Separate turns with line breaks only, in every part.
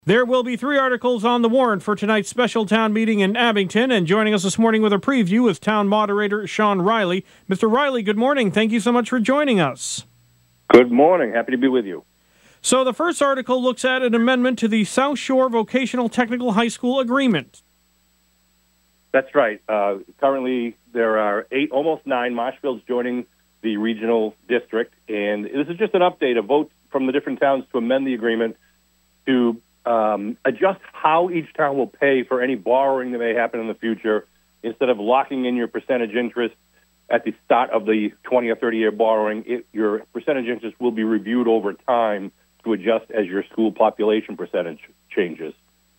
There will be 3 articles on the warrant for tonight's special town meeting in Abington, and joining us this morning with a preview is town moderator Sean Riley. Mr. Riley, good morning. Thank you so much for joining us.
Good morning. Happy to be with you.
So the first article looks at an amendment to the South Shore Vocational Technical High School Agreement.
That's right. Currently, there are 8, almost 9 Marshfields joining the regional district, and this is just an update, a vote from the different towns to amend the agreement to adjust how each town will pay for any borrowing that may happen in the future. Instead of locking in your percentage interest at the start of the 20 or 30-year borrowing, your percentage interest will be reviewed over time to adjust as your school population percentage changes.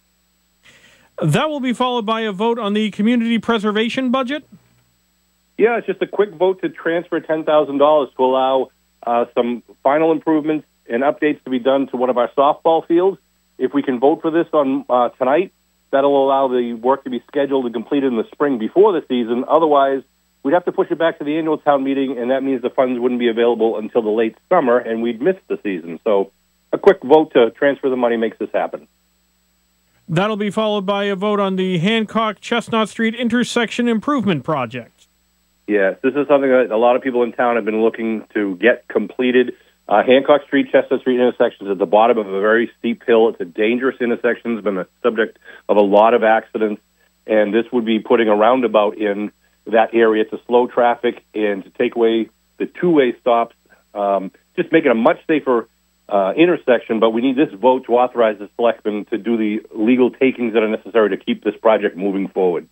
That will be followed by a vote on the community preservation budget?
Yeah, it's just a quick vote to transfer $10,000 to allow some final improvements and updates to be done to one of our softball fields. If we can vote for this on tonight, that'll allow the work to be scheduled and completed in the spring before the season. Otherwise, we'd have to push it back to the annual town meeting, and that means the funds wouldn't be available until the late summer, and we'd miss the season. So a quick vote to transfer the money makes this happen.
That'll be followed by a vote on the Hancock-Chestnut Street intersection improvement project.
Yes, this is something that a lot of people in town have been looking to get completed. Hancock Street, Chestnut Street intersection is at the bottom of a very steep hill. It's a dangerous intersection. It's been the subject of a lot of accidents, and this would be putting a roundabout in that area to slow traffic and to take away the two-way stops, just make it a much safer intersection. But we need this vote to authorize the selectmen to do the legal takings that are necessary to keep this project moving forward.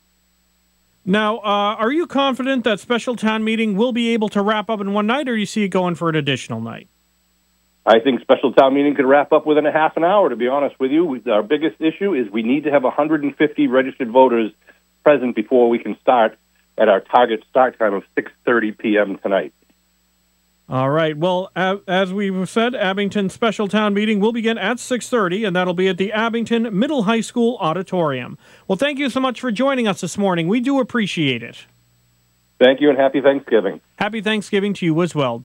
Now, are you confident that special town meeting will be able to wrap up in one night, or do you see it going for an additional night?
I think special town meeting could wrap up within a half an hour, to be honest with you. Our biggest issue is we need to have 150 registered voters present before we can start at our target start time of 6:30 p.m. tonight.
All right. Well, as we've said, Abington special town meeting will begin at 6:30, and that'll be at the Abington Middle High School auditorium. Well, thank you so much for joining us this morning. We do appreciate it.
Thank you, and happy Thanksgiving.
Happy Thanksgiving to you as well.